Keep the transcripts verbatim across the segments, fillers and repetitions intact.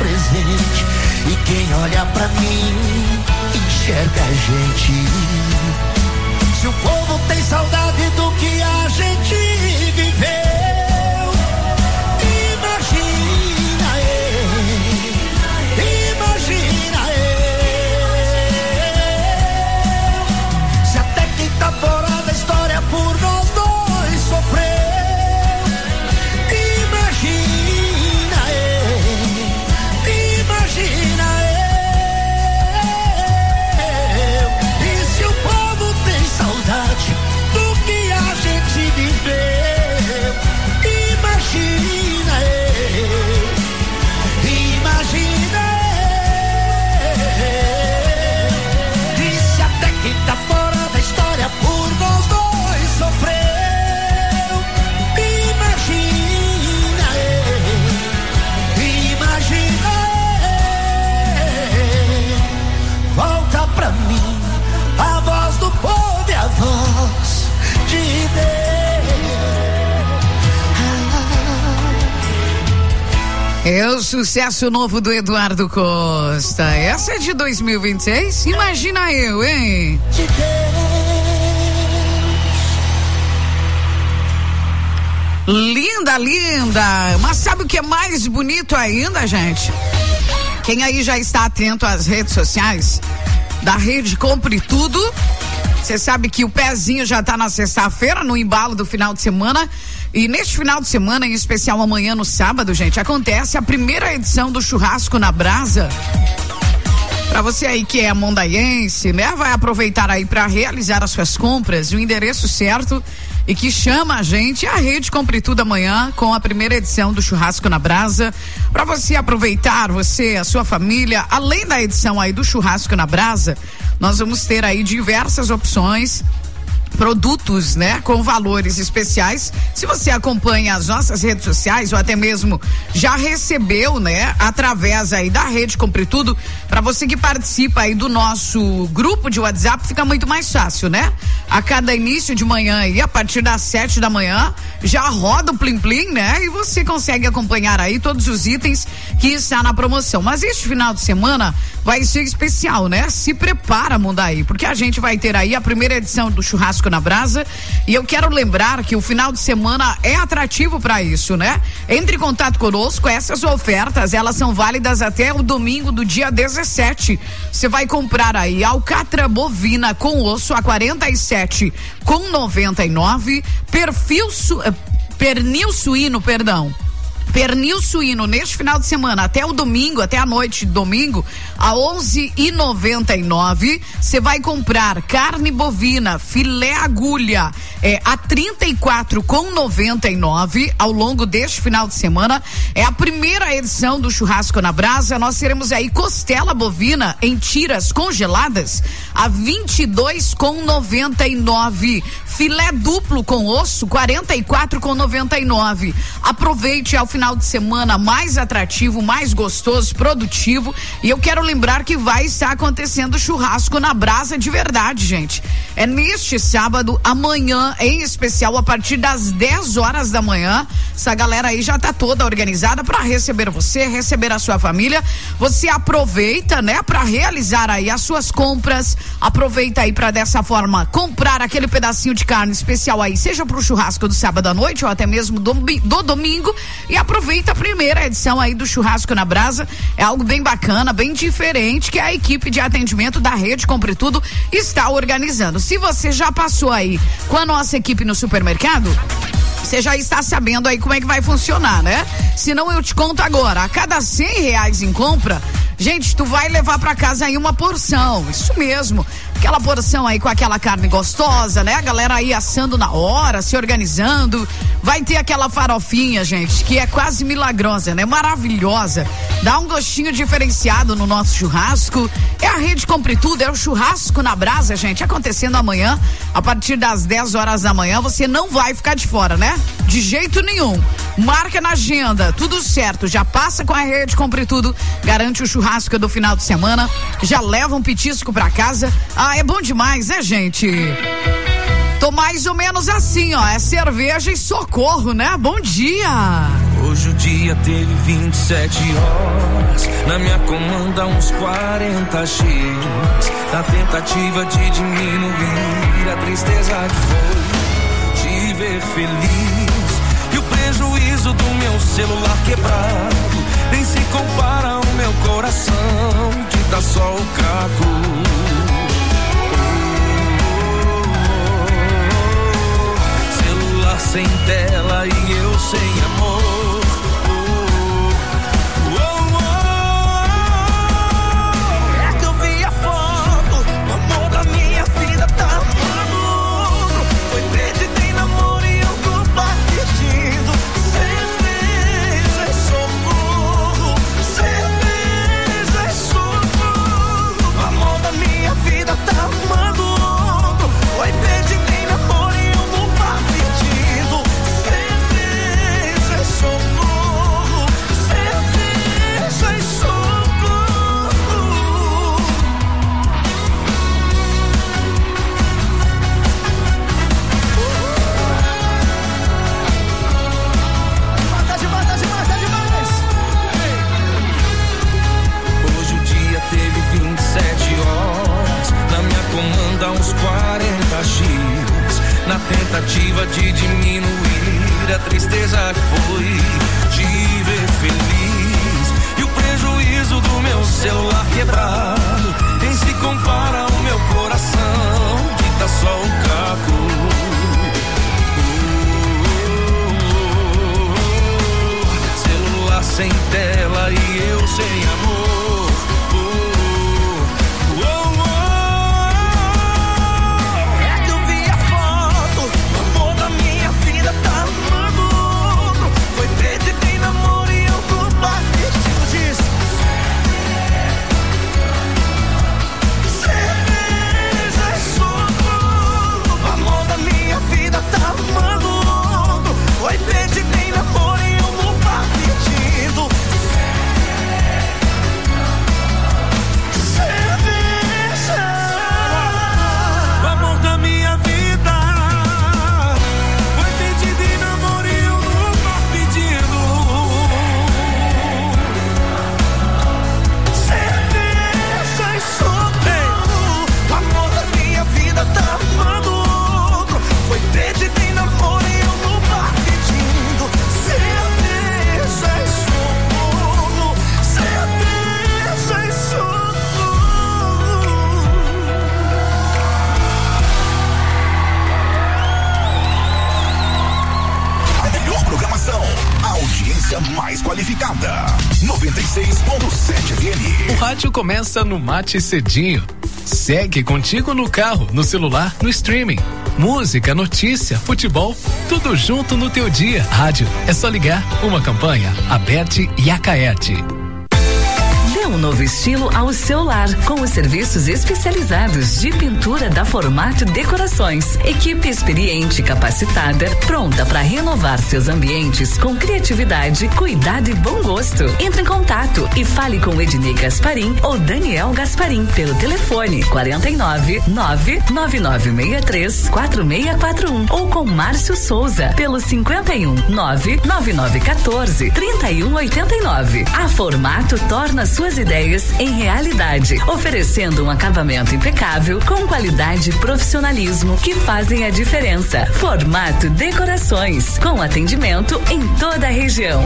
presente. E quem olha pra mim enxerga a gente. Se o povo tem saudade do que a gente viveu, imagina eu, imagina eu. Se até quem tá fora da história por nós dois sofreu, imagina eu, imagina eu. E se o povo tem saudade do que a gente viveu, imagina eu, imagina eu. E se até quem tá fora da história por nós dois sofreu, imagina eu, imagina eu. Volta pra mim a voz do povo e a voz de Deus. É o sucesso novo do Eduardo Costa. Essa é de dois mil e vinte e seis? Imagina eu, hein? De Deus. Linda, linda. Mas sabe o que é mais bonito ainda, gente? Quem aí já está atento às redes sociais da Rede Compre Tudo, você sabe que o pezinho já está na sexta-feira, no embalo do final de semana. E neste final de semana, em especial amanhã no sábado, gente, acontece a primeira edição do Churrasco na Brasa. Pra você aí que é mondaiense, né? Vai aproveitar aí para realizar as suas compras. O endereço certo e que chama a gente a Rede Compre Tudo amanhã com a primeira edição do Churrasco na Brasa. Pra você aproveitar, você, a sua família, além da edição aí do Churrasco na Brasa, nós vamos ter aí diversas opções, produtos, né, com valores especiais. Se você acompanha as nossas redes sociais ou até mesmo já recebeu, né, através aí da Rede Compre Tudo, para você que participa aí do nosso grupo de WhatsApp, fica muito mais fácil, né? A cada início de manhã aí, a partir das sete da manhã, já roda o Plim Plim, né? E você consegue acompanhar aí todos os itens que está na promoção. Mas este final de semana vai ser especial, né? Se prepara, Mundaí, porque a gente vai ter aí a primeira edição do Churrasco na Brasa, e eu quero lembrar que o final de semana é atrativo para isso, né? Entre em contato conosco, essas ofertas, elas são válidas até o domingo do dia dezessete. Você vai comprar aí alcatra bovina com osso a quarenta e sete com noventa e nove, perfil su, pernil suíno, perdão. Pernil suíno neste final de semana até o domingo, até a noite de domingo, a onze e noventa e nove. Você vai comprar carne bovina, filé agulha, é, a trinta e quatro com noventa e nove ao longo deste final de semana. É a primeira edição do Churrasco na Brasa. Nós teremos aí costela bovina em tiras congeladas a vinte e dois com noventa e nove. Filé duplo com osso, quarenta e quatro com noventa e nove. Aproveite ao final de semana mais atrativo, mais gostoso, produtivo. E eu quero lembrar que vai estar acontecendo churrasco na Brasa de verdade, gente. É neste sábado, amanhã, em especial, a partir das dez horas da manhã. Essa galera aí já tá toda organizada para receber você, receber a sua família. Você aproveita, né, para realizar aí as suas compras. Aproveita aí para dessa forma comprar aquele pedacinho de carne especial aí, seja pro churrasco do sábado à noite ou até mesmo do, do domingo, e aproveita a primeira edição aí do Churrasco na Brasa. É algo bem bacana, bem diferente, que a equipe de atendimento da Rede Compre Tudo está organizando. Se você já passou aí com a nossa equipe no supermercado, você já está sabendo aí como é que vai funcionar, né? Se não, eu te conto agora. A cada cem reais em compra, gente, tu vai levar pra casa aí uma porção, isso mesmo, aquela porção aí com aquela carne gostosa, né? A galera aí assando na hora, se organizando, vai ter aquela farofinha, gente, que é quase milagrosa, né? Maravilhosa, dá um gostinho diferenciado no nosso churrasco. É a Rede Compre Tudo, é o Churrasco na Brasa, gente, acontecendo amanhã, a partir das dez horas da manhã. Você não vai ficar de fora, né? De jeito nenhum. Marca na agenda, tudo certo, já passa com a Rede Compre Tudo, garante o churrasco do final de semana, já leva um petisco pra casa. Ah, é bom demais, né, gente? Tô mais ou menos assim, ó, é cerveja e socorro, né? Bom dia! Hoje o dia teve vinte e sete horas, na minha comanda uns quarenta X, na tentativa de diminuir a tristeza que foi te ver feliz. E o prejuízo do meu celular quebrado nem se compara ao meu coração, que tá só o caco. Celular sem tela e eu sem amor. Na tentativa de diminuir a tristeza que foi te ver feliz. E o prejuízo do meu celular quebrado nem se compara ao meu coração, que tá só o caco. Celular sem tela e eu sem amor. Foi pedir nem namoro e eu não tá pedindo. Cerveja, o amor da minha vida. Foi pedido em namoro e eu não tá pedindo. Cerveja e sono, o amor da minha vida tá amando outro. Foi pedido em namoro e eu não tá pedindo. Cerveja e sono, cerveja e sono. A melhor programação, a audiência mais qualificada. noventa e seis ponto sete F M. O rádio começa no Mate Cedinho. Segue contigo no carro, no celular, no streaming. Música, notícia, futebol, tudo junto no teu dia. Rádio, é só ligar. Uma campanha, Aberte e Acaerte. Dê um novo estilo ao seu lar com os serviços especializados de pintura da Formato Decorações. Equipe experiente e capacitada, pronta para renovar seus ambientes com criatividade, cuidado e bom gosto. Entre em contato e fale com Ednei Gasparim ou Daniel Gasparim pelo telefone quarenta e nove, nove nove nove seis três, quatro seis quatro um ou com Márcio Souza pelo cinquenta e um, nove nove nove um quatro, trinta e um oitenta e nove. A Formato torna suas ideias em realidade, oferecendo um acabamento impecável com qualidade e profissionalismo que fazem a diferença. Formato Decorações, com atendimento em toda a região.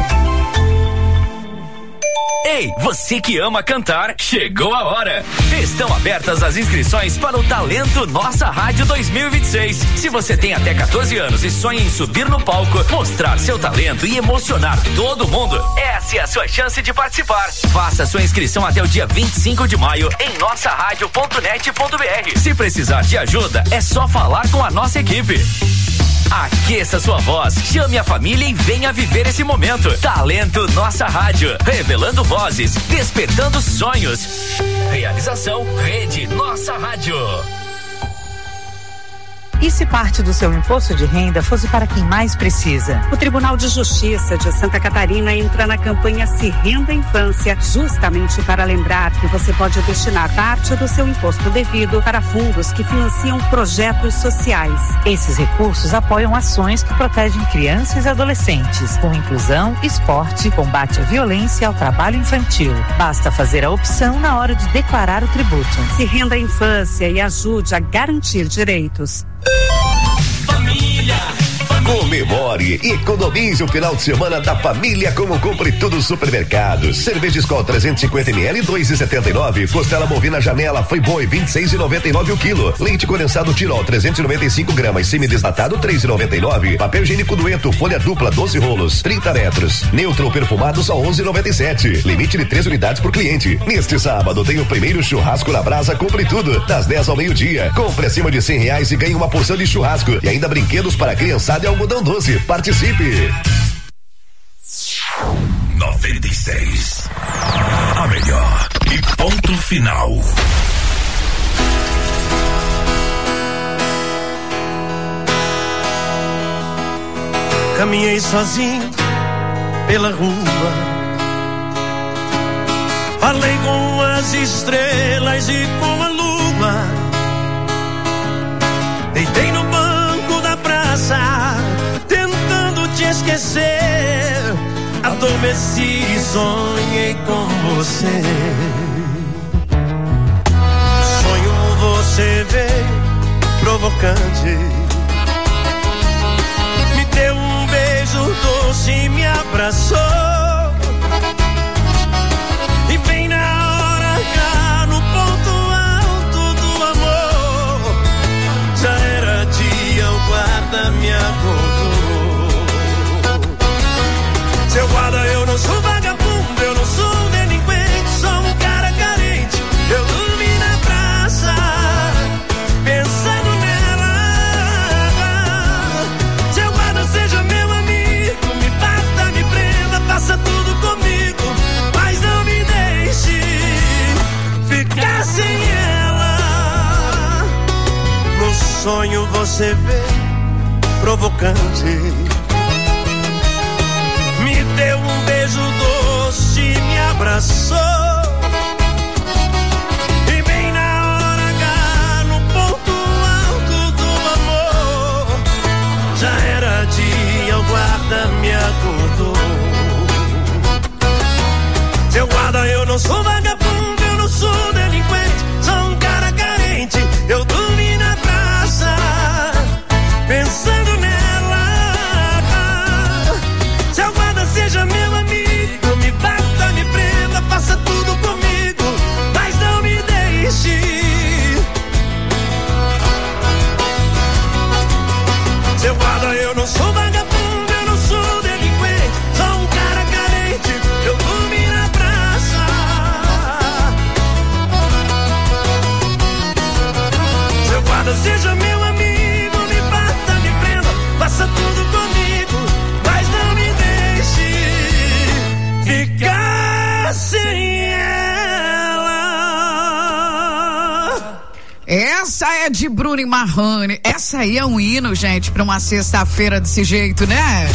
Ei, você que ama cantar, chegou a hora! Estão abertas as inscrições para o Talento Nossa Rádio dois mil e vinte e seis. Se você tem até quatorze anos e sonha em subir no palco, mostrar seu talento e emocionar todo mundo, essa é a sua chance de participar. Faça sua inscrição até o dia vinte e cinco de maio em nossa rádio ponto net ponto b r. Se precisar de ajuda, é só falar com a nossa equipe. Aqueça sua voz, chame a família e venha viver esse momento. Talento Nossa Rádio, revelando vozes, despertando sonhos. Realização Rede Nossa Rádio. E se parte do seu imposto de renda fosse para quem mais precisa? O Tribunal de Justiça de Santa Catarina entra na campanha Se Renda Infância, justamente para lembrar que você pode destinar parte do seu imposto devido para fundos que financiam projetos sociais. Esses recursos apoiam ações que protegem crianças e adolescentes, com inclusão, esporte, combate à violência e ao trabalho infantil. Basta fazer a opção na hora de declarar o tributo. Se renda à infância e ajude a garantir direitos. Família. Comemore e economize o final de semana da família como Compre Tudo Supermercados. Cerveja Skol trezentos e cinquenta mililitros, dois e setenta e nove. Costela bovina Janela foi boi, vinte e seis e noventa e nove o quilo. Leite condensado Tirol, trezentos e noventa e cinco gramas. Semi-desnatado, três e noventa e nove. Papel higiênico Dueto, folha dupla, doze rolos, trinta metros. Neutro perfumado, só onze e noventa e sete. Limite de três unidades por cliente. Neste sábado tem o primeiro churrasco na brasa Compre Tudo, das dez ao meio-dia. Compre acima de cem reais e ganhe uma porção de churrasco e ainda brinquedos para criançada e algodão doce. Participe. noventa e seis. A melhor. E ponto final. Caminhei sozinho pela rua, falei com as estrelas e com a lua, deitei no banco da praça tentando te esquecer, adormeci e sonhei com você. Sonho você veio provocante, me deu um beijo doce e me abraçou, e bem na hora H, no ponto alto do amor, já era dia, o guarda me acordou. Seu guarda, eu não sou vagabundo, eu não sou delinquente, sou um cara carente. Eu dormi na praça, pensando nela. Seu guarda, seja meu amigo, me bata, me prenda, faça tudo comigo, mas não me deixe ficar sem ela. No sonho você veio provocante, me deu um beijo doce, me abraçou, e bem na hora H, no ponto alto do amor, já era dia, o guarda me acordou. Seu guarda, eu não sou vagabundo, eu não sou delinquente, sou um cara carente. Eu dormi na praça, pensando nela. Seja meu amigo, me bata, me prenda, faça tudo comigo, mas não me deixe. Seu guarda, eu não sou vagabundo, eu não sou delinquente, sou um cara carente. Eu dormi na praça. Seu guarda, seja meu amigo, me bata, me prenda, faça tudo comigo, mas não me deixe ficar sem ela. Essa é de Bruno e Marrone. Essa aí é um hino, gente, pra uma sexta-feira desse jeito, né?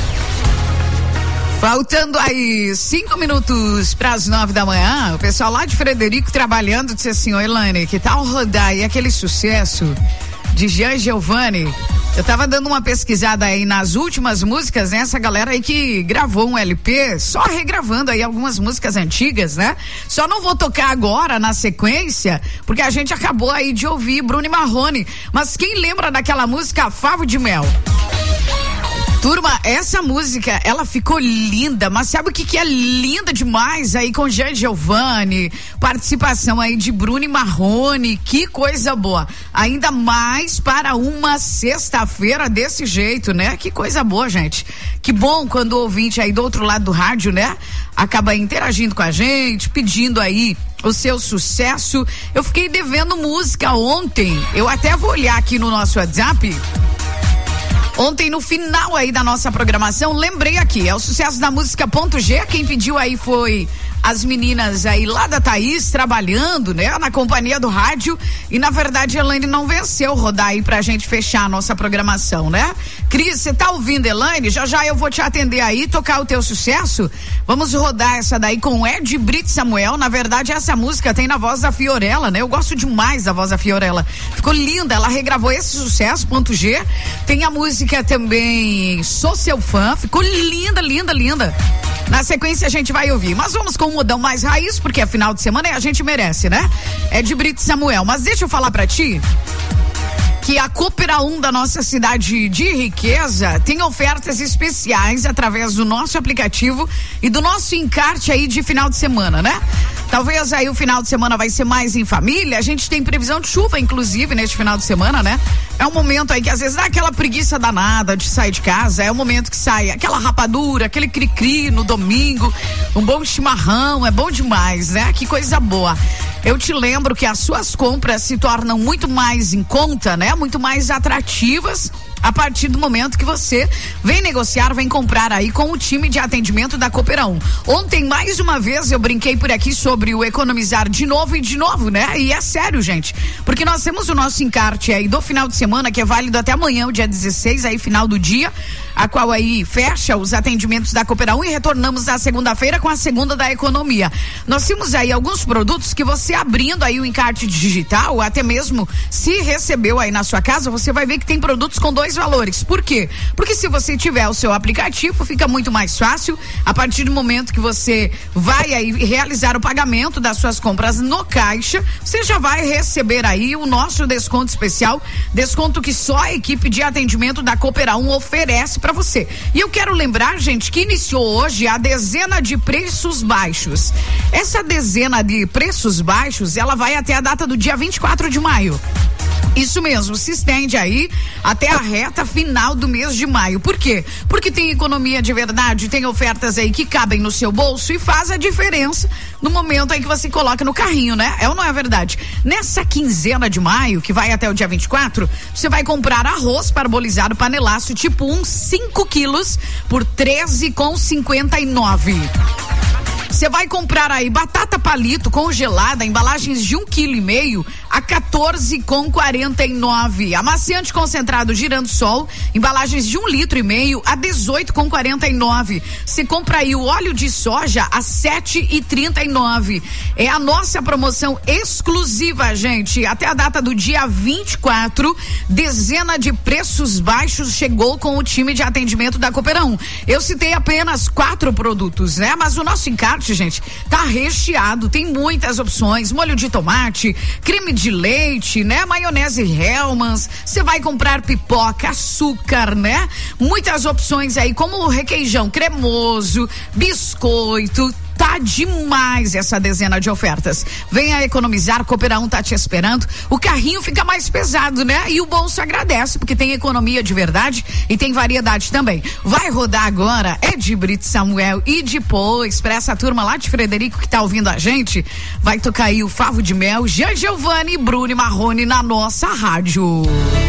Faltando aí cinco minutos para as nove da manhã, o pessoal lá de Frederico trabalhando disse assim: ô Elaine, que tal rodar aí aquele sucesso de Jean Giovanni? Eu tava dando uma pesquisada aí nas últimas músicas, né? Essa galera aí que gravou um L P, só regravando aí algumas músicas antigas, né? Só não vou tocar agora na sequência, porque a gente acabou aí de ouvir Bruno e Marrone. Mas quem lembra daquela música Favo de Mel? Turma, essa música, ela ficou linda, mas sabe o que que é linda demais aí com Jean Giovanni, participação aí de Bruno e Marrone, que coisa boa, ainda mais para uma sexta-feira desse jeito, né? Que coisa boa, gente, que bom quando o ouvinte aí do outro lado do rádio, né, acaba interagindo com a gente, pedindo aí o seu sucesso. Eu fiquei devendo música ontem, eu até vou olhar aqui no nosso WhatsApp. Ontem, no final aí da nossa programação, lembrei aqui, é o sucesso da música Ponto G, quem pediu aí foi as meninas aí lá da Thaís trabalhando, né? Na companhia do rádio, e na verdade a Elaine não venceu rodar aí pra gente fechar a nossa programação, né? Cris, você tá ouvindo, Elaine? Já já eu vou te atender aí, tocar o teu sucesso. Vamos rodar essa daí com Ed Brito Samuel. Na verdade essa música tem na voz da Fiorella, né? Eu gosto demais da voz da Fiorella. Ficou linda, ela regravou esse sucesso, ponto G. Tem a música também Sou Seu Fã, ficou linda, linda, linda. Na sequência a gente vai ouvir, mas vamos com um modão mais raiz, porque é final de semana e a gente merece, né? É de Brito Samuel, mas deixa eu falar pra ti que a Coopera um da nossa cidade de Riqueza tem ofertas especiais através do nosso aplicativo e do nosso encarte aí de final de semana, né? Talvez aí o final de semana vai ser mais em família, a gente tem previsão de chuva, inclusive, neste final de semana, né? É um momento aí que às vezes dá aquela preguiça danada de sair de casa, é o momento que sai aquela rapadura, aquele cri-cri no domingo, um bom chimarrão, é bom demais, né? Que coisa boa. Eu te lembro que as suas compras se tornam muito mais em conta, né? Muito mais atrativas a partir do momento que você vem negociar, vem comprar aí com o time de atendimento da Coopera um. Ontem, mais uma vez, eu brinquei por aqui sobre o economizar de novo e de novo, né? E é sério, gente, porque nós temos o nosso encarte aí do final de semana, que é válido até amanhã, o dia dezesseis, aí final do dia, a qual aí fecha os atendimentos da Coopera um e retornamos na segunda-feira com a segunda da economia. Nós temos aí alguns produtos que você abrindo aí o encarte digital, até mesmo se recebeu aí na sua casa, você vai ver que tem produtos com dois valores. Por quê? Porque se você tiver o seu aplicativo, fica muito mais fácil. A partir do momento que você vai aí realizar o pagamento das suas compras no caixa, você já vai receber aí o nosso desconto especial, desconto que só a equipe de atendimento da Coopera um oferece para você. E eu quero lembrar, gente, que iniciou hoje a dezena de preços baixos. Essa dezena de preços baixos, ela vai até a data do dia vinte e quatro de maio. Isso mesmo, se estende aí até a reta final do mês de maio. Por quê? Porque tem economia de verdade, tem ofertas aí que cabem no seu bolso e faz a diferença no momento aí que você coloca no carrinho, né? É ou não é verdade? Nessa quinzena de maio, que vai até o dia vinte e quatro, você vai comprar arroz parbolizado panelaço tipo um, cinco quilos por treze reais e cinquenta e nove centavos. Você vai comprar aí batata palito congelada, embalagens de um quilo e meio a quatorze reais e quarenta e nove centavos. Amaciante concentrado Girassol, embalagens de um litro e meio a dezoito reais e quarenta e nove centavos. Você compra aí o óleo de soja a sete reais e trinta e nove centavos. É a nossa promoção exclusiva, gente. Até a data do dia vinte e quatro, dezena de preços baixos chegou com o time de atendimento da Coopera um. Eu citei apenas quatro produtos, né? Mas o nosso encarte, gente, tá recheado, tem muitas opções, molho de tomate, creme de leite, né? Maionese Hellmann's, você vai comprar pipoca, açúcar, né? Muitas opções aí, como requeijão cremoso, biscoito. Tá demais essa dezena de ofertas. Venha economizar, Coopera um tá te esperando. O carrinho fica mais pesado, né? E o bolso agradece, porque tem economia de verdade e tem variedade também. Vai rodar agora, é de Brito Samuel, e depois, pra essa turma lá de Frederico que tá ouvindo a gente, vai tocar aí o Favo de Mel, Jean Giovanni, Bruno e Marrone na nossa rádio.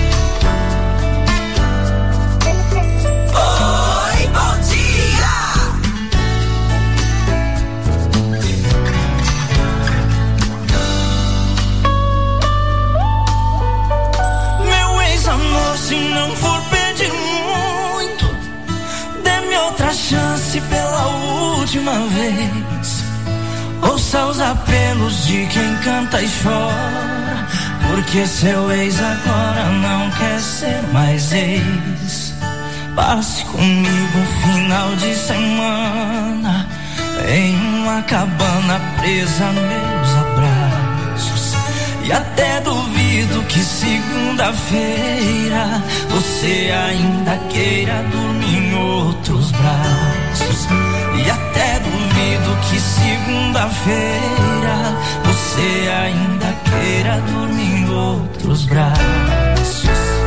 Se não for pedir muito, dê-me outra chance pela última vez. Ouça os apelos de quem canta e chora, porque seu ex agora não quer ser mais ex. Passe comigo um final de semana em uma cabana presa a meus abraços. E até duvido que segunda-feira você ainda queira dormir em outros braços. E até duvido que segunda-feira você ainda queira dormir em outros braços.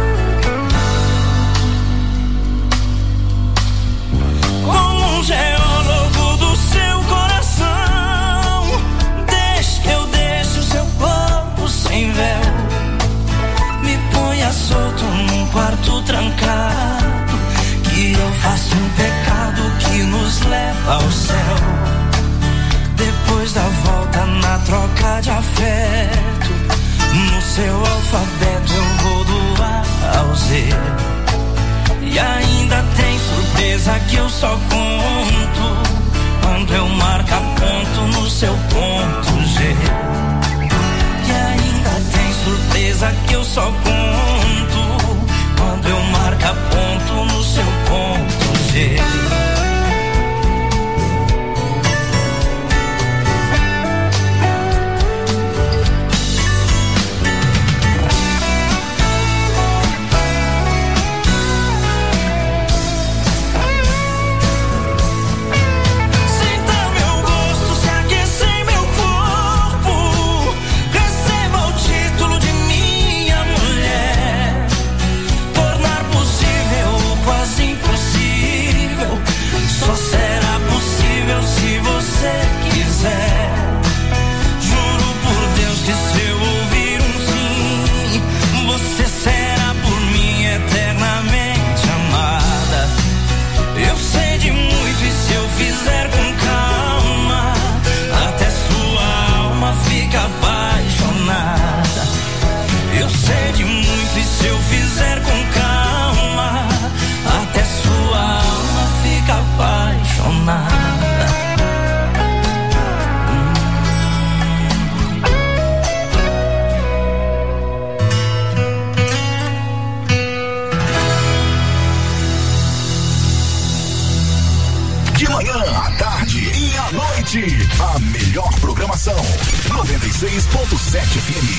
Como um geólogo do seu coração, deixe que eu deixe o seu corpo sem véu. Me ponha solto num quarto trancado, que eu faço um pecado que nos leva ao céu. Depois Depois da volta na troca de afeto, no seu alfabeto eu vou do A ao Z. E ainda tem surpresa que eu só conto quando eu marco ponto no seu ponto G. E ainda tem surpresa que eu só conto quando eu marco ponto no seu ponto G. A melhor programação, noventa e seis ponto sete F M.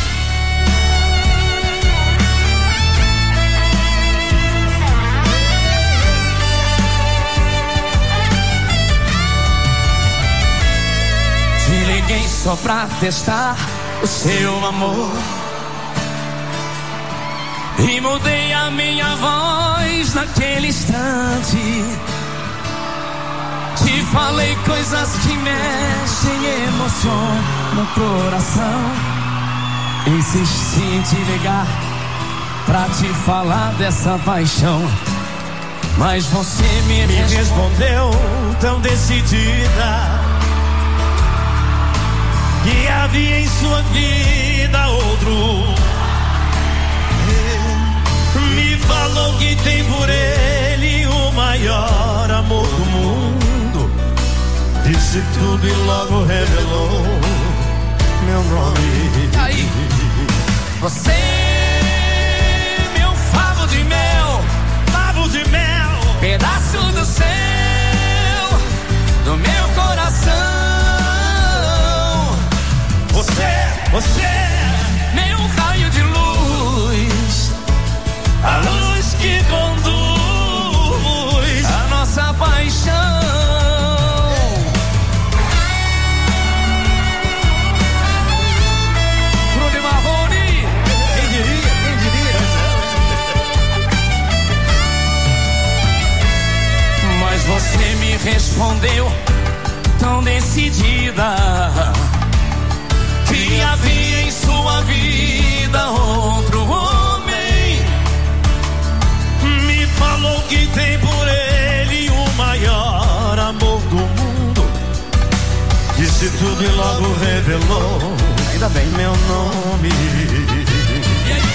Te liguei só pra testar o seu amor e mudei a minha voz naquele instante. Te falei coisas que mexem e emocionam no coração. Insisti em te ligar pra te falar dessa paixão, mas você me, me respondeu tão decidida que havia em sua vida outro. Me falou que tem por ele o maior amor do mundo. Disse tudo e logo revelou meu nome. Aí, você, meu favo de mel, favo de mel, pedaço do céu, do meu coração. Você, você, meu raio de luz, a luz que conduz a nossa paixão. Você me respondeu tão decidida que havia em sua vida outro homem. Me falou que tem por ele o maior amor do mundo. Disse tudo e logo revelou, ainda bem, meu nome. E aí?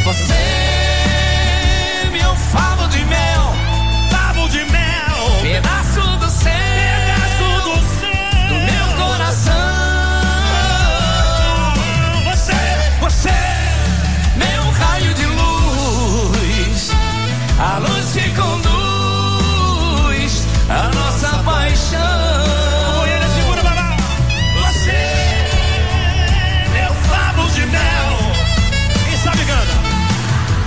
Você, meu favo de mel, favo de mel, pedaço do céu, pedaço do céu, do meu coração. Você, você, meu raio de luz, a luz que conduz a nossa paixão. Segura, babá. Você, meu favo de mel, quem sabe canta.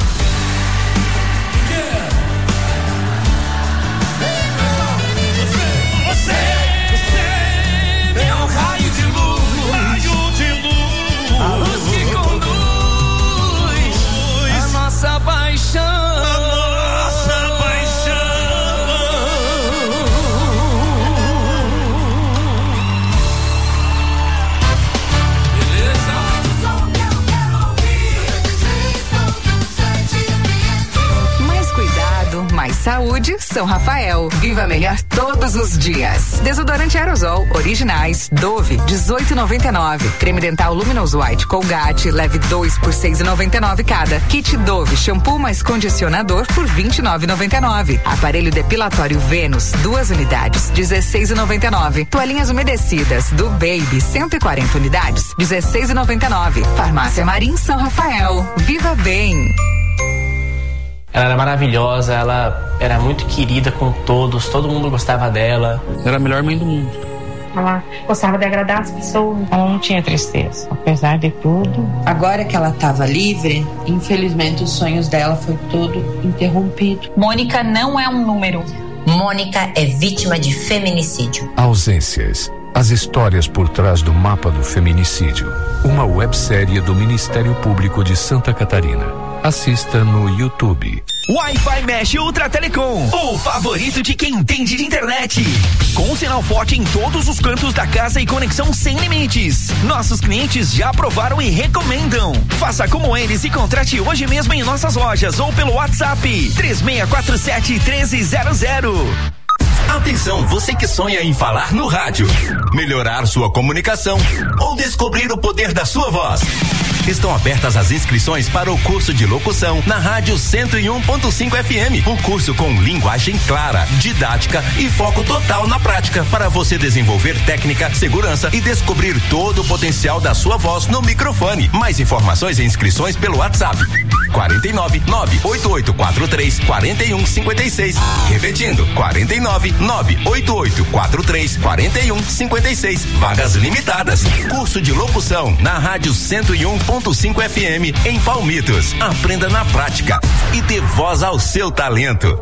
Mais saúde, São Rafael. Viva melhor todos os dias. Desodorante aerosol, originais, Dove, dezoito e noventa e nove. Creme dental Luminous White Colgate, leve dois por seis e noventa e nove cada. Kit Dove, shampoo mais condicionador por vinte e nove e noventa e nove. Aparelho depilatório Vênus, duas unidades, dezesseis e noventa e nove. Toalhinhas umedecidas do Baby, cento e quarenta unidades, dezesseis e noventa e nove. Farmácia Marim São Rafael. Viva bem. Ela era maravilhosa, ela era muito querida com todos, todo mundo gostava dela. Era a melhor mãe do mundo. Ela gostava de agradar as pessoas. Ela não tinha tristeza, apesar de tudo. Agora que ela estava livre, infelizmente os sonhos dela foi todo interrompido. Mônica não é um número. Mônica é vítima de feminicídio. Ausências. As histórias por trás do mapa do feminicídio. Uma websérie do Ministério Público de Santa Catarina. Assista no YouTube. Wi-Fi Mesh Ultra Telecom, o favorito de quem entende de internet. Com sinal forte em todos os cantos da casa e conexão sem limites. Nossos clientes já aprovaram e recomendam. Faça como eles e contrate hoje mesmo em nossas lojas ou pelo WhatsApp três seis quatro sete, um três zero zero. Atenção, você que sonha em falar no rádio, melhorar sua comunicação ou descobrir o poder da sua voz. Estão abertas as inscrições para o curso de locução na Rádio cento e um ponto cinco F M. Um curso com linguagem clara, didática e foco total na prática para você desenvolver técnica, segurança e descobrir todo o potencial da sua voz no microfone. Mais informações e inscrições pelo WhatsApp quarenta e nove, nove oito oito quatro três, quarenta e um cinquenta e seis. Repetindo, quarenta e nove, nove oito oito quatro três, quarenta e um cinquenta e seis. Vagas limitadas. Curso de locução na Rádio cento e um ponto cinco F M em Palmitos. Aprenda na prática e dê voz ao seu talento.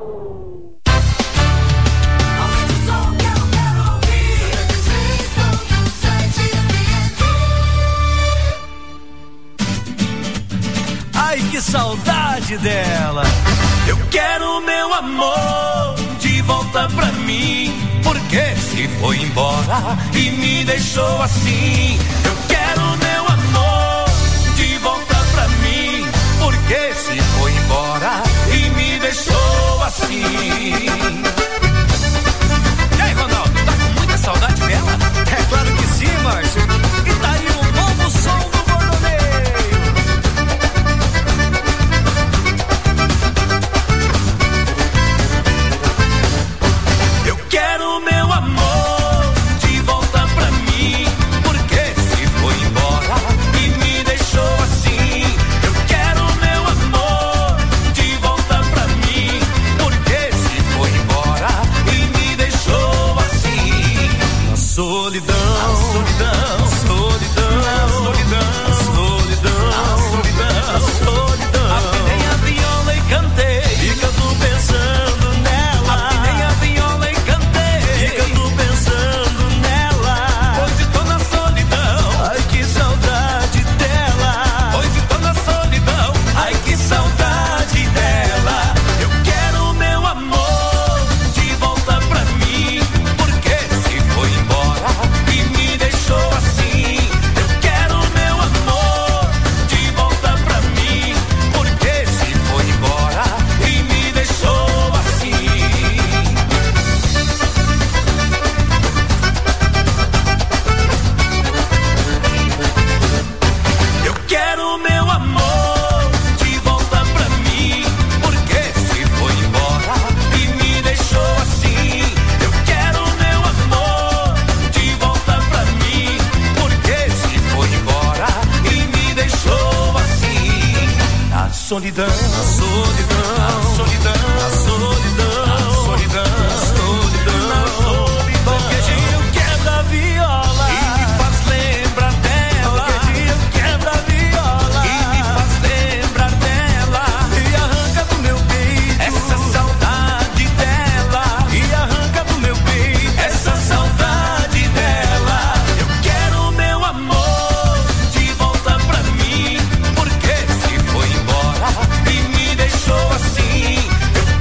Ai, que saudade dela. Eu quero meu amor de volta pra mim, porque se foi embora e me deixou assim. Eu quero meu amor de volta pra mim, porque se foi embora e me deixou assim. E aí, Ronaldo, tá com muita saudade dela? É claro que sim, Márcio. E tá aí um novo som do Bordoneio. Eu quero meu amor de volta pra mim, porque se foi embora e me deixou assim. Eu quero meu amor de volta pra mim, porque se foi embora e me deixou assim. Na solidão, a solidão, a solidão, a solidão, a solidão, a solidão, a solidão. Afinei a viola e cantei, e canto pensando nela. Afinei a viola e cantei, e canto pensando nela. Pois estou na solidão, ai que saudade dela. Pois estou na solidão, ai que saudade dela. Eu quero meu amor de volta pra mim, porque se foi embora e me deixou assim. Eu quero meu amor de volta pra mim, porque se foi embora e me deixou assim. Eu quero meu amor de volta pra mim, porque se foi embora e me deixou assim. Eu quero meu amor de volta pra mim, porque se foi embora e me deixou assim. A solidão, a solidão, a solidão, a solidão, a solidão, a solidão, a solidão. Qualquer dia eu quebro a viola e me faz lembrar dela. Qualquer dia eu quebro a viola e me faz lembrar dela. E arranca do meu peito essa saudade dela. E arranca do meu peito essa saudade dela. Eu quero meu amor de volta pra mim, porque se foi embora e me deixou assim. Eu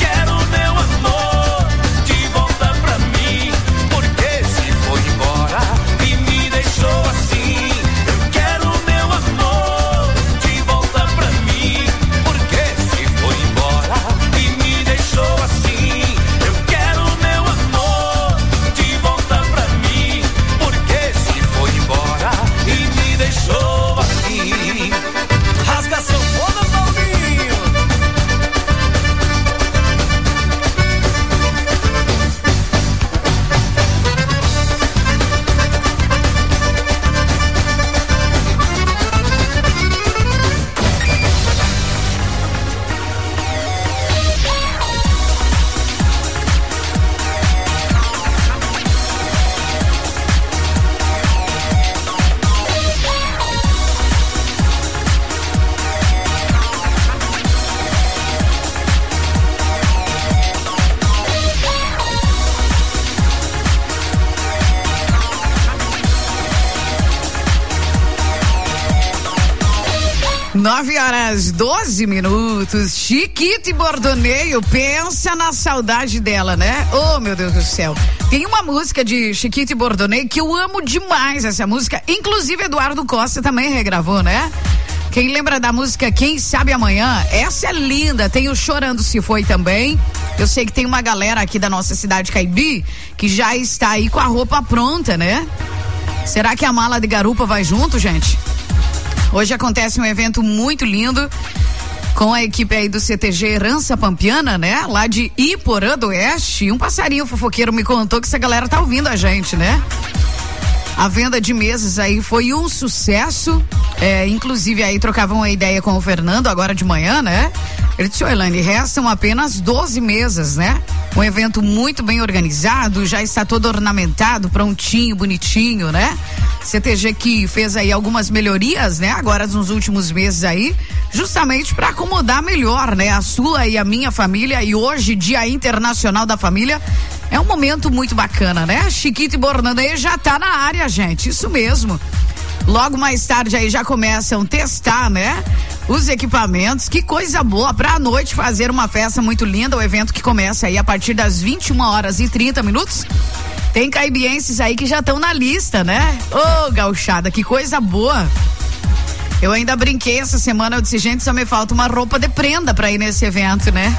nove horas, doze minutos. Chiquita e Bordoneio, pensa na saudade dela, né? Oh, meu Deus do céu. Tem uma música de Chiquita e Bordoneio que eu amo demais essa música. Inclusive, Eduardo Costa também regravou, né? Quem lembra da música Quem Sabe Amanhã? Essa é linda. Tem o Chorando Se Foi também. Eu sei que tem uma galera aqui da nossa cidade, Caibi, que já está aí com a roupa pronta, né? Será que a mala de garupa vai junto, gente? Hoje acontece um evento muito lindo com a equipe aí do C T G Herança Pampiana, né? Lá de Iporã do Oeste. Um passarinho fofoqueiro me contou que essa galera tá ouvindo a gente, né? A venda de mesas aí foi um sucesso. É, inclusive aí trocavam a ideia com o Fernando agora de manhã, né? Ele disse, Elaine, restam apenas doze mesas, né? Um evento muito bem organizado, já está todo ornamentado, prontinho, bonitinho, né? C T G que fez aí algumas melhorias, né? Agora nos últimos meses aí, justamente para acomodar melhor, né? A sua e a minha família, e hoje, Dia Internacional da Família, é um momento muito bacana, né? Chiquita e Bordoneio já tá na área, gente, isso mesmo. Logo mais tarde aí já começam a testar, né? Os equipamentos, que coisa boa pra noite fazer uma festa muito linda, o evento que começa aí a partir das vinte e uma horas e trinta minutos. Tem caibienses aí que já estão na lista, né? Ô, oh, gauchada, que coisa boa. Eu ainda brinquei essa semana, eu disse, gente, só me falta uma roupa de prenda pra ir nesse evento, né?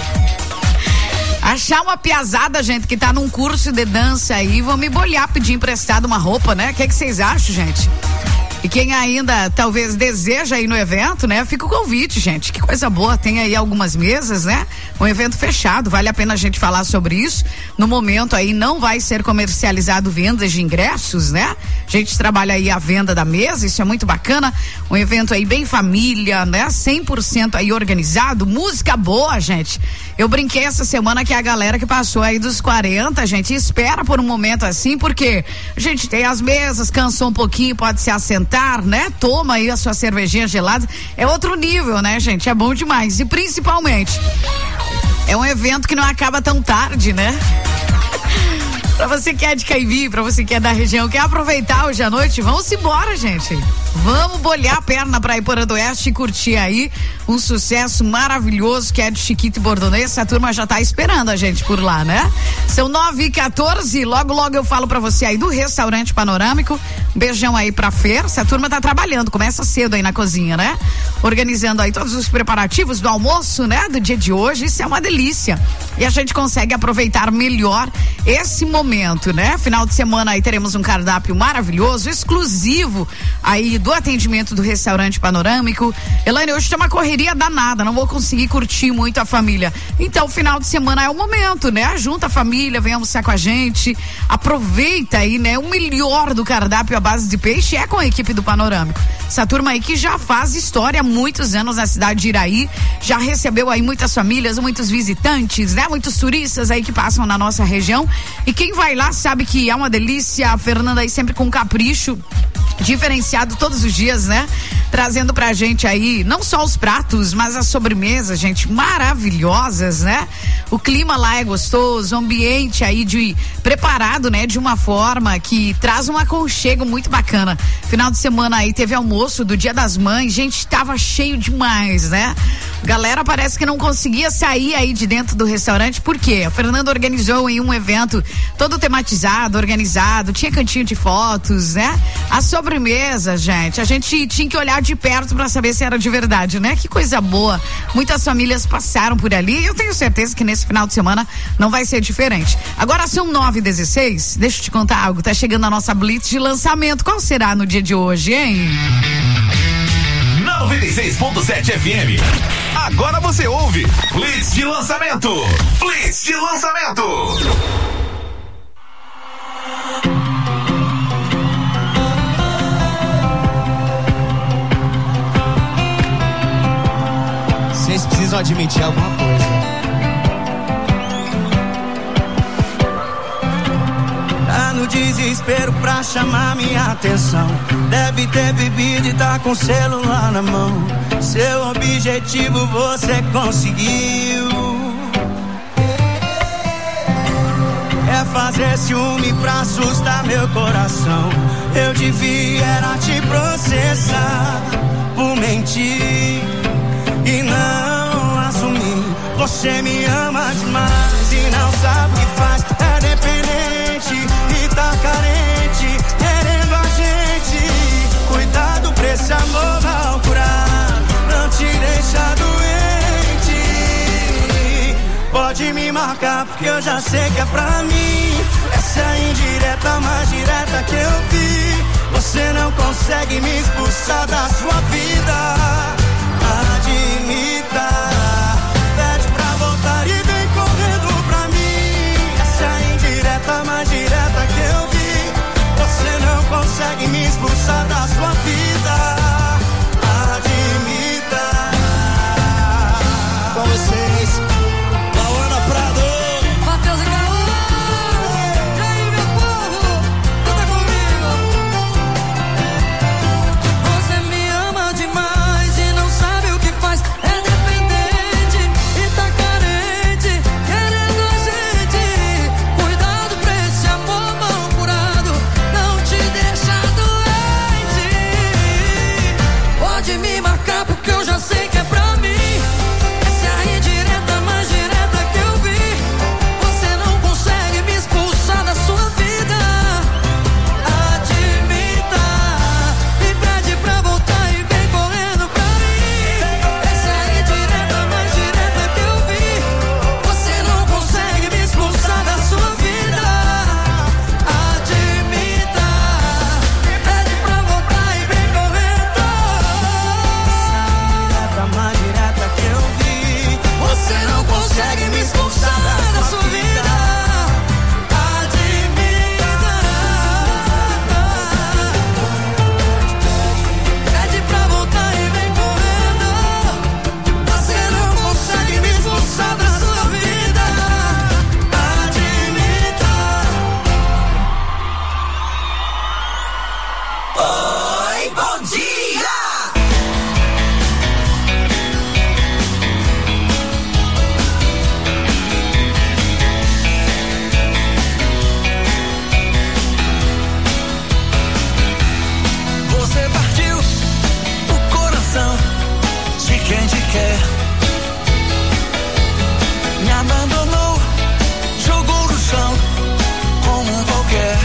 Achar uma piazada, gente, que tá num curso de dança aí, vão me bolhar, pedir emprestado uma roupa, né? O que que vocês acham, gente? E quem ainda talvez deseja ir no evento, né? Fica o convite, gente. Que coisa boa. Tem aí algumas mesas, né? Um evento fechado. Vale a pena a gente falar sobre isso. No momento aí não vai ser comercializado vendas de ingressos, né? A gente trabalha aí a venda da mesa. Isso é muito bacana. Um evento aí bem família, né? cem por cento aí organizado. Música boa, gente. Eu brinquei essa semana que a galera que passou aí dos quarenta, gente, espera por um momento assim, porque a gente tem as mesas, cansou um pouquinho, pode se assentar, né? Toma aí a sua cervejinha gelada. É outro nível, né, gente? É bom demais. E principalmente, é um evento que não acaba tão tarde, né? Pra você que é de Caibi, pra você que é da região, quer aproveitar hoje à noite, vamos embora, gente. Vamos bolhar a perna pra Iporã do Oeste e curtir aí um sucesso maravilhoso que é de Chiquita e Bordoneio. Essa turma já tá esperando a gente por lá, né? São nove e quatorze, logo logo eu falo pra você aí do Restaurante Panorâmico. Um beijão aí pra Fer, essa turma tá trabalhando, começa cedo aí na cozinha, né? Organizando aí todos os preparativos do almoço, né? Do dia de hoje, isso é uma delícia. E a gente consegue aproveitar melhor esse momento, né? Final de semana aí teremos um cardápio maravilhoso, exclusivo aí do atendimento do Restaurante Panorâmico. Elaine, hoje tem uma correria danada, não vou conseguir curtir muito a família. Então, final de semana é o momento, né? Junta a família, vem almoçar com a gente, aproveita aí, né? O melhor do cardápio à base de peixe é com a equipe do Panorâmico. Essa turma aí que já faz história há muitos anos na cidade de Iraí, já recebeu aí muitas famílias, muitos visitantes, né? Muitos turistas aí que passam na nossa região. E quem vai lá sabe que é uma delícia. A Fernanda aí sempre com capricho diferenciado todos os dias, né? Trazendo pra gente aí não só os pratos, mas as sobremesas, gente, maravilhosas, né? O clima lá é gostoso, o ambiente aí de preparado, né? De uma forma que traz um aconchego muito bacana. Final de semana aí teve almoço do Dia das Mães, gente, tava cheio demais, né? Galera parece que não conseguia sair aí de dentro do restaurante, por quê? A Fernanda organizou aí um evento todo tematizado, organizado, tinha cantinho de fotos, né? A sobremesa, gente, a gente tinha que olhar de perto pra saber se era de verdade, né? Que coisa boa. Muitas famílias passaram por ali e eu tenho certeza que nesse final de semana não vai ser diferente. Agora são nove e dezesseis, deixa eu te contar algo, tá chegando a nossa blitz de lançamento. Qual será no dia de hoje, hein? noventa e seis ponto sete F M. Agora você ouve Blitz de lançamento. Blitz de lançamento. Vocês precisam admitir alguma coisa. Tá no desespero pra chamar minha atenção. Deve ter bebido e tá com o celular na mão. Seu objetivo você conseguiu. É fazer ciúme pra assustar meu coração. Eu devia era te processar. por mentir e não assumir. Você me ama demais e não sabe o que faz. É dependente e tá carente, querendo a gente. Cuidado pra esse amor mal curado não te deixa doente. Pode me marcar porque eu já sei que é pra mim. Essa é a indireta mais direta que eu vi. Você não consegue me expulsar da sua vida. Admita, pede pra voltar e vem correndo pra mim. Essa é a indireta mais direta que eu vi. Você não consegue me expulsar da sua vida. Admita. Com vocês, Lauana Prado, Matheus e Caô. E aí, meu povo, canta comigo. Você me ama demais e não sabe o que faz. É dependente e tá carente, querendo a gente. Cuidado pra esse amor mal curado não te deixa doente. Pode me marcar porque eu já sei que é pra mim. Essa é a indireta mais direta que eu vi. Você não consegue me expulsar da sua vida. Admita e pede pra voltar e vem correndo pra mim. Essa é a indireta mais direta que eu vi. Você não consegue me expulsar da sua vida. Admita, pede pra voltar e vem correndo. indireta mais direta que eu vi. Você não consegue me expulsar da sua vida. Admita, pede pra voltar e vem correndo. Você não consegue me expulsar da sua vida. Admita. Oi, bom dia! Você partiu o coração de quem te quer. Me abandonou, jogou no chão como um qualquer.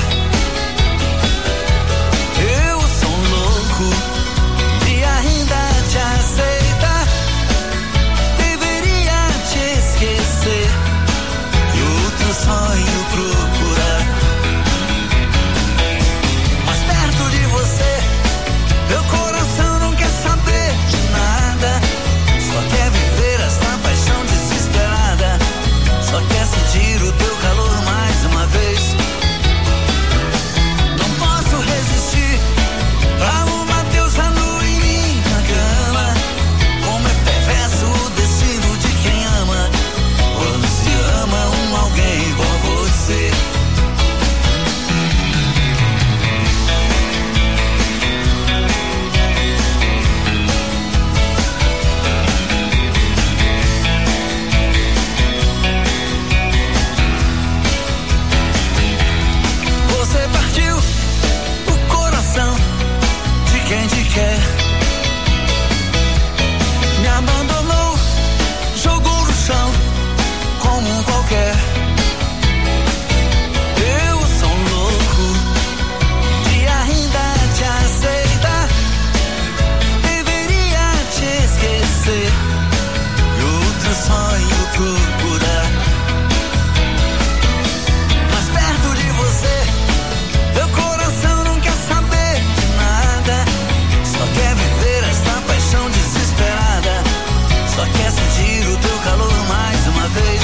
Eu sou um louco e ainda te aceitar. Deveria te esquecer e outro sonho procurar. Mas perto de você, meu coração não quer saber de nada. Só quer viver essa paixão desesperada. Só quer sentir o teu calor mais uma vez. Não posso resistir a uma deusa nua em minha cama. Como é perverso o destino de quem ama. Quando se ama um alguém igual a você. Você partiu o coração de quem te quer. Me abandonou, jogou no chão como um qualquer. Eu sou um louco de ainda te aceitar. Deveria te esquecer e outro sonho procurar. Mas perto de você, meu coração não quer saber de nada. Só quer viver esta paixão desesperada. Só quer sentir o teu calor mais uma vez.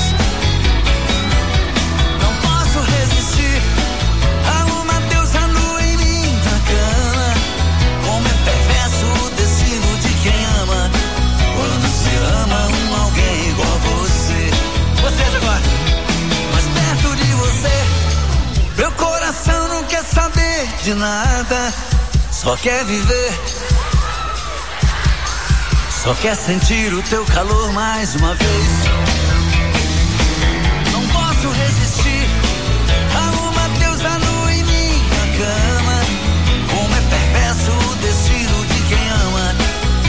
Não posso resistir a uma deusa nua em minha cama. Como é perverso o destino de quem ama. Quando se ama um alguém igual a você. Vocês agora. Mas perto de você, meu coração não quer saber de nada. Só quer viver. Só quer sentir o teu calor mais uma vez. Não posso resistir a uma deusa nua em minha cama. Como é perverso o destino de quem ama.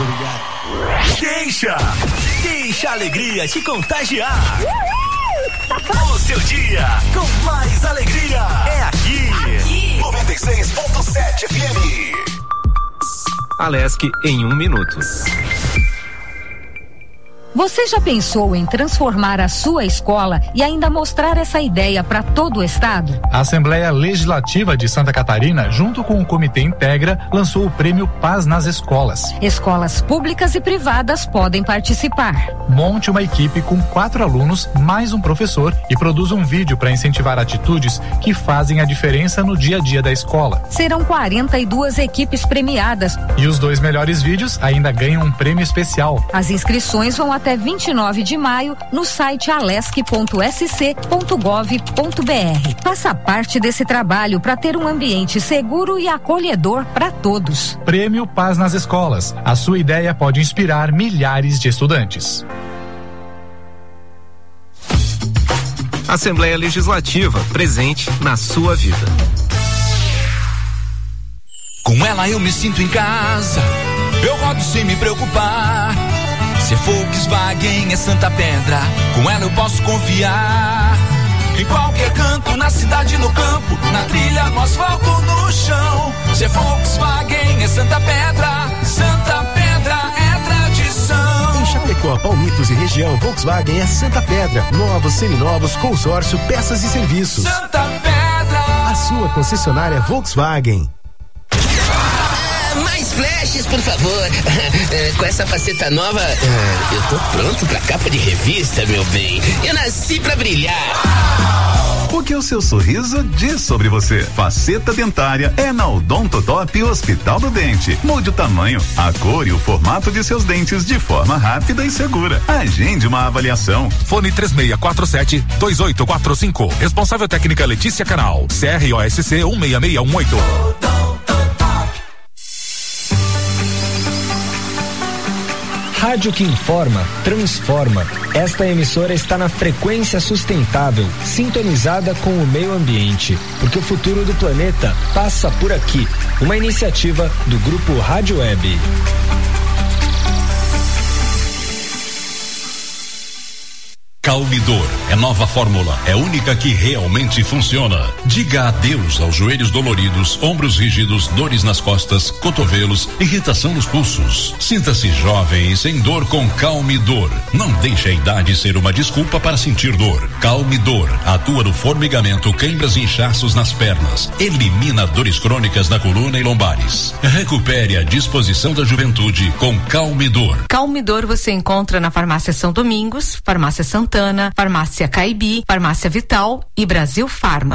Obrigado. Deixa, deixa a alegria te contagiar. O seu dia com mais alegria é aqui, aqui. noventa e seis ponto sete F M. Alesc em um minuto. Você já pensou em transformar a sua escola e ainda mostrar essa ideia para todo o estado? A Assembleia Legislativa de Santa Catarina, junto com o Comitê Integra, lançou o Prêmio Paz nas Escolas. Escolas públicas e privadas podem participar. Monte uma equipe com quatro alunos, mais um professor, e produza um vídeo para incentivar atitudes que fazem a diferença no dia a dia da escola. Serão quarenta e duas equipes premiadas. E os dois melhores vídeos ainda ganham um prêmio especial. As inscrições vão até vinte e nove de maio no site alesc ponto s c ponto gov ponto b r. Faça parte desse trabalho para ter um ambiente seguro e acolhedor para todos. Prêmio Paz nas Escolas. A sua ideia pode inspirar milhares de estudantes. Assembleia Legislativa, presente na sua vida. Com ela eu me sinto em casa, eu rodo sem me preocupar. Se é Volkswagen é Santa Pedra, com ela eu posso confiar. Em qualquer canto, na cidade, no campo, na trilha, no asfalto, no chão. Se é Volkswagen é Santa Pedra, Santa Pedra é tradição. Em Chapecó, Palmitos e região, Volkswagen é Santa Pedra. Novos, seminovos, consórcio, peças e serviços. Santa Pedra, a sua concessionária Volkswagen. Mais flashes, por favor. Com essa faceta nova, eu tô pronto pra capa de revista, meu bem. Eu nasci pra brilhar. O que o seu sorriso diz sobre você? Faceta dentária é na Odontotop Hospital do Dente. Mude o tamanho, a cor e o formato de seus dentes de forma rápida e segura. Agende uma avaliação. Fone três seis quatro sete, dois oito quatro cinco. Responsável técnica Letícia Canal. C R O S C um seis seis um oito. Rádio que informa, transforma. Esta emissora está na frequência sustentável, sintonizada com o meio ambiente, porque o futuro do planeta passa por aqui. Uma iniciativa do Grupo Rádio Web. Calmidor é nova fórmula, é única que realmente funciona. Diga adeus aos joelhos doloridos, ombros rígidos, dores nas costas, cotovelos, irritação nos pulsos. Sinta-se jovem e sem dor com Calmidor. Não deixe a idade ser uma desculpa para sentir dor. Calmidor atua no formigamento, câimbras e inchaços nas pernas. Elimina dores crônicas na coluna e lombares. Recupere a disposição da juventude com Calmidor. Calmidor você encontra na Farmácia São Domingos, Farmácia Santana, Farmácia Caibi, Farmácia Vital e Brasil Farma.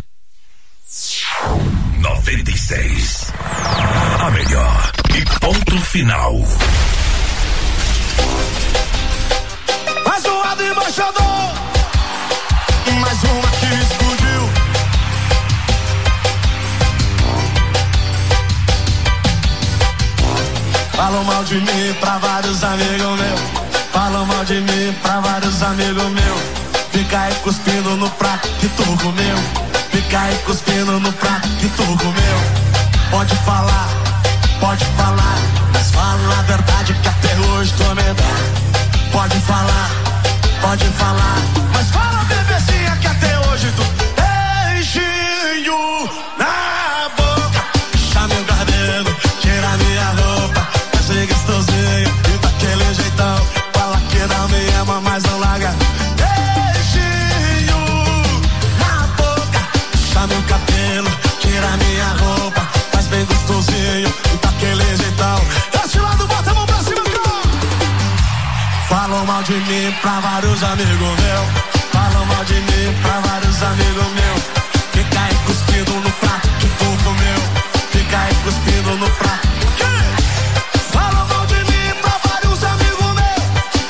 noventa e seis. A melhor. E ponto final. Mais um lado embaixador. Mais uma que explodiu. Falam mal de mim pra vários amigos meus. Falam mal de mim pra vários amigos meus. Fica aí cuspindo no prato que tu comeu. Fica aí cuspindo no prato que tu comeu. Pode falar, pode falar, mas fala a verdade que até hoje tô medado. Pode falar, pode falar, mas fala bebezinha que até hoje tu beijinho na boca. Puxa meu cabelo, tira minha roupa, achei gostosinho e daquele jeitão. Não me ama, mas não larga. Beijinho na boca. Puxa meu cabelo, tira minha roupa, faz bem gostosinho e daquele jeitão. Desse lado, bota a mão pra cima, cara. Falam mal de mim pra vários amigos meus. Falam mal de mim pra vários amigos meus. Fica aí cuspindo no prato que tu comeu. Fica aí cuspindo no prato. Falam mal de mim pra vários amigos meus.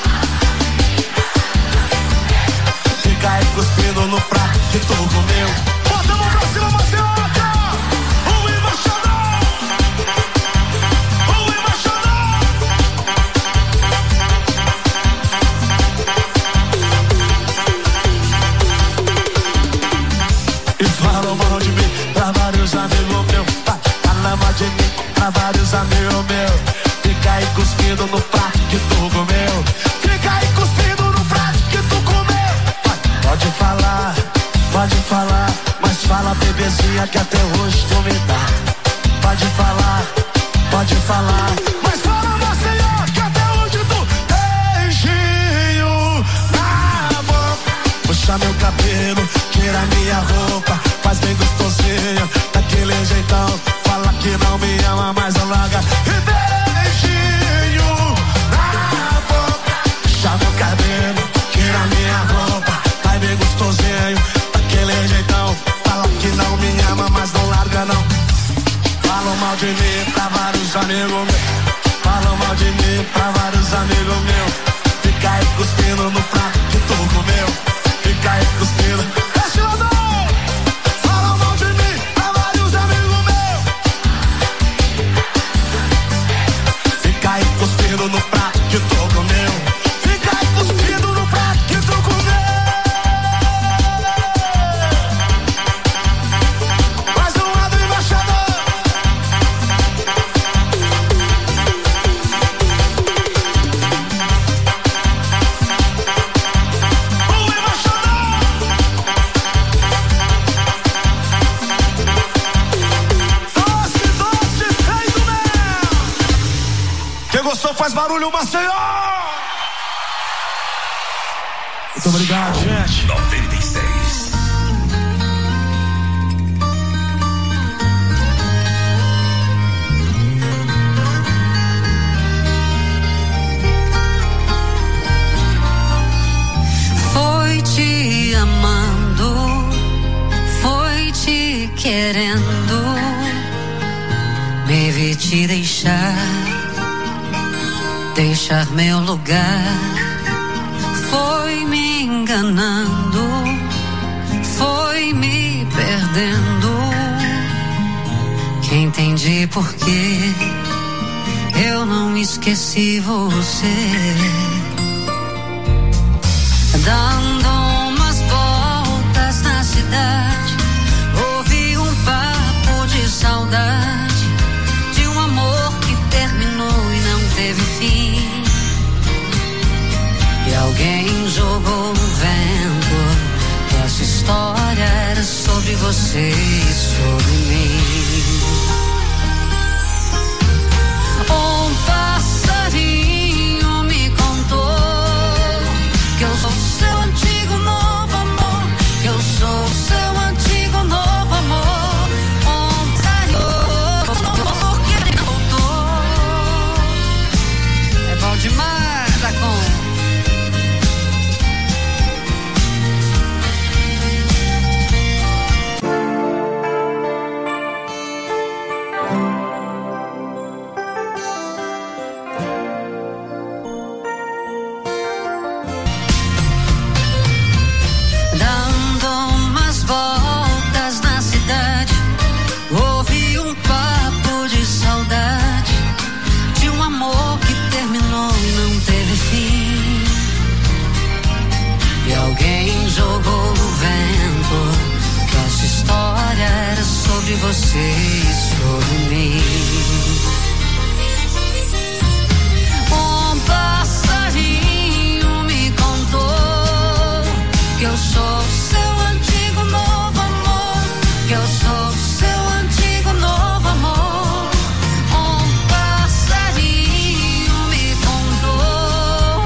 Fica aí cuspindo no prato que tu comeu. Bota a mão pra cima, Marcioca! O embaixador! O embaixador! Falam mal de mim pra vários amigos meus. Falam mal de mim pra vários amigos meus. Fica aí cuspindo no prato que tu comeu. Fica aí cuspindo. Falam mal de mim pra vários amigos meus. Fica aí cuspindo no prato que tu comeu. Fica aí cuspindo no prato que tu comeu. Gostou, faz barulho, Maceió! Muito obrigado, gente. noventa e seis. Foi te amando, foi te querendo, me vi te deixar. Deixar meu lugar, foi me enganando, foi me perdendo. Que entendi porque eu não esqueci você. Dando umas voltas na cidade, ouvi um papo de saudade, de um amor que terminou e não teve fim. E alguém jogou no vento que essa história era sobre você e sobre mim. Um passarinho me contou que eu sou seu antigo novo amor, que eu sou seu antigo novo amor. Um passarinho que me contou. É bom demais, da com. Jogou no vento que essa história era sobre você e sobre mim. Um passarinho me contou que eu sou seu antigo novo amor, que eu sou seu antigo novo amor. Um passarinho me contou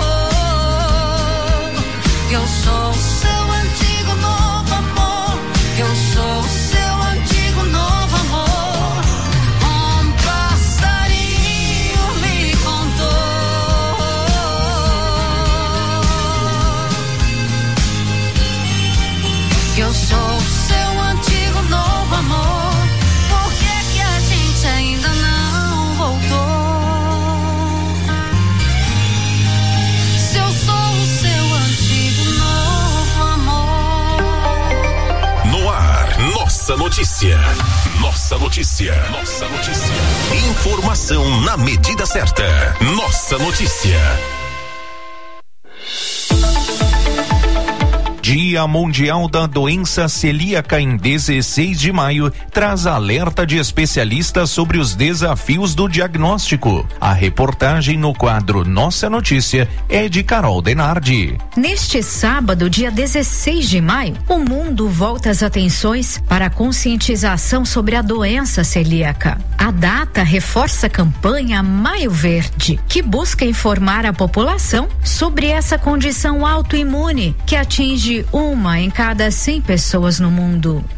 que eu sou seu antigo novo amor, que eu sou seu antigo novo amor. Um passarinho me contou que eu sou seu antigo novo amor. Por que é que a gente ainda não voltou? Se eu sou o seu antigo novo amor. No ar, nossa notícia. Nossa notícia. Nossa notícia. Informação na medida certa. Nossa notícia. Dia Mundial da Doença Celíaca em dezesseis de maio traz alerta de especialistas sobre os desafios do diagnóstico. A reportagem no quadro Nossa Notícia é de Carol Denardi. Neste sábado, dia dezesseis de maio, o mundo volta as atenções para a conscientização sobre a doença celíaca. A data reforça a campanha Maio Verde, que busca informar a população sobre essa condição autoimune que atinge uma em cada cem pessoas no mundo.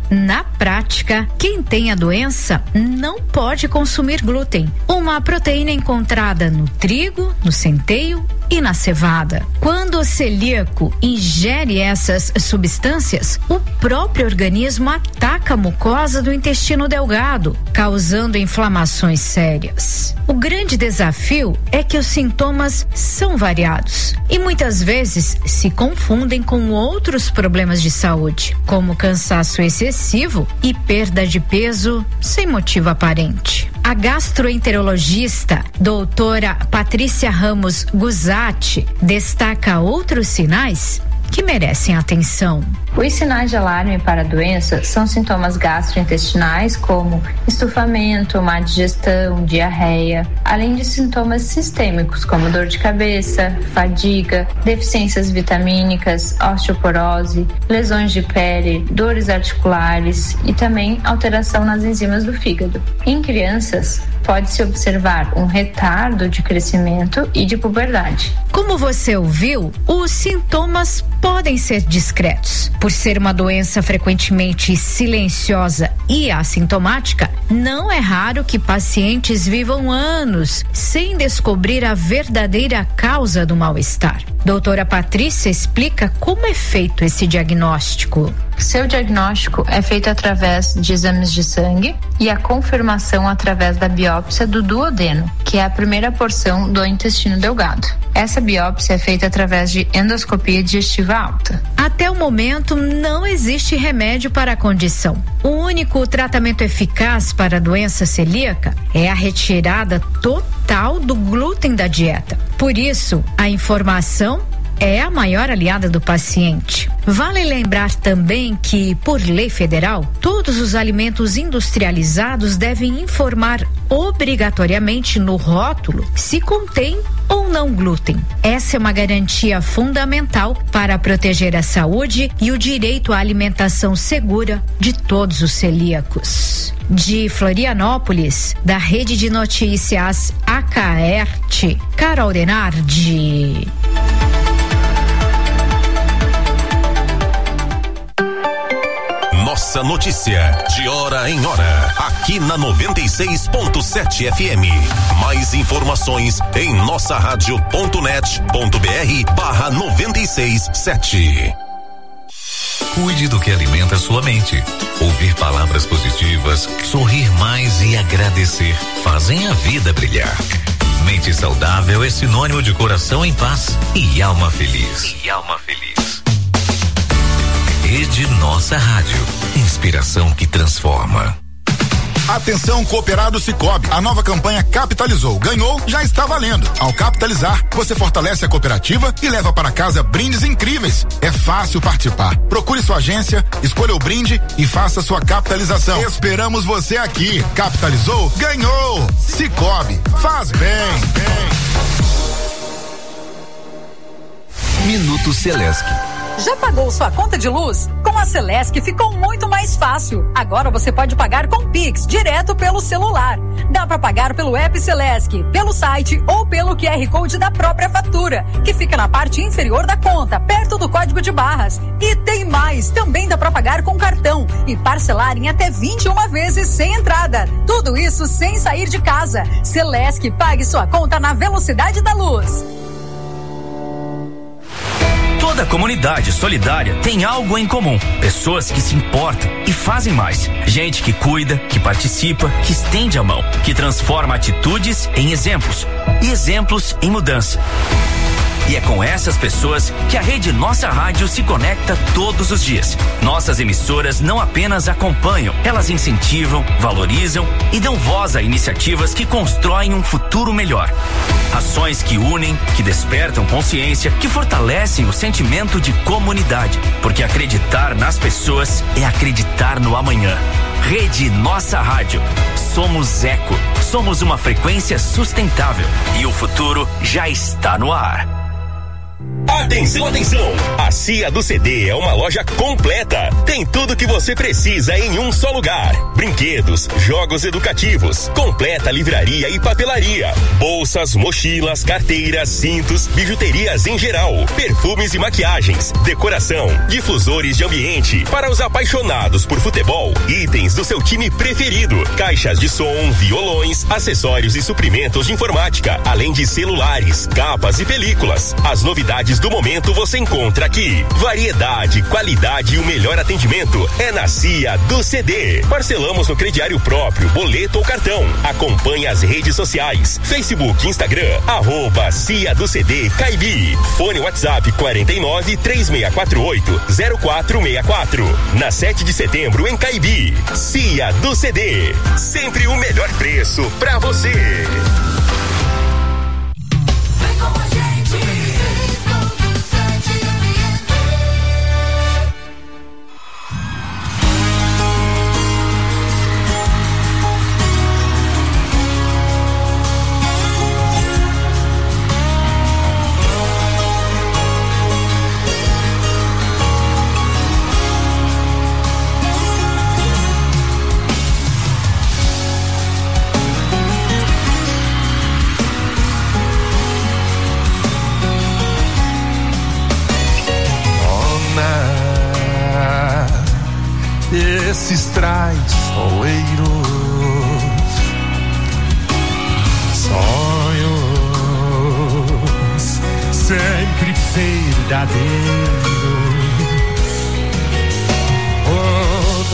Na prática, quem tem a doença não pode consumir glúten, uma proteína encontrada no trigo, no centeio e na cevada. Quando o celíaco ingere essas substâncias, o próprio organismo ataca a mucosa do intestino delgado, causando inflamações sérias. O grande desafio é que os sintomas são variados e muitas vezes se confundem com outros problemas de saúde, como cansaço excessivo e perda de peso sem motivo aparente. A gastroenterologista doutora Patrícia Ramos Guzatti destaca outros sinais que merecem atenção. Os sinais de alarme para a doença são sintomas gastrointestinais como estufamento, má digestão, diarreia, além de sintomas sistêmicos como dor de cabeça, fadiga, deficiências vitamínicas, osteoporose, lesões de pele, dores articulares e também alteração nas enzimas do fígado. Em crianças, pode-se observar um retardo de crescimento e de puberdade. Como você ouviu, os sintomas podem ser discretos. Por ser uma doença frequentemente silenciosa e assintomática, não é raro que pacientes vivam anos sem descobrir a verdadeira causa do mal-estar. Doutora Patrícia explica como é feito esse diagnóstico. Seu diagnóstico é feito através de exames de sangue e a confirmação através da biópsia do duodeno, que é a primeira porção do intestino delgado. Essa biópsia é feita através de endoscopia digestiva alta. Até o momento, não existe remédio para a condição. O único tratamento eficaz para a doença celíaca é a retirada total do glúten da dieta. Por isso, a informação é a maior aliada do paciente. Vale lembrar também que, por lei federal, todos os alimentos industrializados devem informar obrigatoriamente no rótulo se contém ou não glúten. Essa é uma garantia fundamental para proteger a saúde e o direito à alimentação segura de todos os celíacos. De Florianópolis, da Rede de Notícias Acaerte, Carol Denardi. Nossa notícia, de hora em hora, aqui na noventa e seis ponto sete F M. Mais informações em nossa rádio ponto net ponto br barra noventa e seis sete. Cuide do que alimenta sua mente. Ouvir palavras positivas, sorrir mais e agradecer fazem a vida brilhar. Mente saudável é sinônimo de coração em paz e alma feliz. E alma feliz. Rede Nossa Rádio. Inspiração que transforma. Atenção, cooperado Cicobi. A nova campanha Capitalizou. Ganhou, já está valendo. Ao capitalizar, você fortalece a cooperativa e leva para casa brindes incríveis. É fácil participar. Procure sua agência, escolha o brinde e faça sua capitalização. Esperamos você aqui. Capitalizou? Ganhou. Cicobi. Faz bem. Minuto Celesc. Já pagou sua conta de luz? Com a Celesc ficou muito mais fácil. Agora você pode pagar com Pix, direto pelo celular. Dá para pagar pelo app Celesc, pelo site ou pelo Q R Code da própria fatura, que fica na parte inferior da conta, perto do código de barras. E tem mais, também dá para pagar com cartão e parcelar em até vinte e uma vezes sem entrada. Tudo isso sem sair de casa. Celesc, pague sua conta na velocidade da luz. Toda comunidade solidária tem algo em comum. Pessoas que se importam e fazem mais. Gente que cuida, que participa, que estende a mão, que transforma atitudes em exemplos e exemplos em mudança. E é com essas pessoas que a Rede Nossa Rádio se conecta todos os dias. Nossas emissoras não apenas acompanham, elas incentivam, valorizam e dão voz a iniciativas que constroem um futuro melhor. Ações que unem, que despertam consciência, que fortalecem o sentimento de comunidade. Porque acreditar nas pessoas é acreditar no amanhã. Rede Nossa Rádio. Somos eco. Somos uma frequência sustentável. E o futuro já está no ar. Atenção, atenção! A Cia do C D é uma loja completa. Tem tudo que você precisa em um só lugar. Brinquedos, jogos educativos, completa livraria e papelaria, bolsas, mochilas, carteiras, cintos, bijuterias em geral, perfumes e maquiagens, decoração, difusores de ambiente para os apaixonados por futebol, itens do seu time preferido, caixas de som, violões, acessórios e suprimentos de informática, além de celulares, capas e películas. As novidades do momento você encontra aqui. Variedade, qualidade e o melhor atendimento é na Cia do C D. Parcelamos no crediário próprio, boleto ou cartão. Acompanhe as redes sociais, Facebook, Instagram, arroba Cia do C D Caibi. Fone WhatsApp quarenta e nove, três seis quatro oito, zero quatro seis quatro. Na sete de setembro em Caibi. Cia do C D. Sempre o melhor preço pra você. Esses traiçoeiros, sonhos sempre verdadeiros.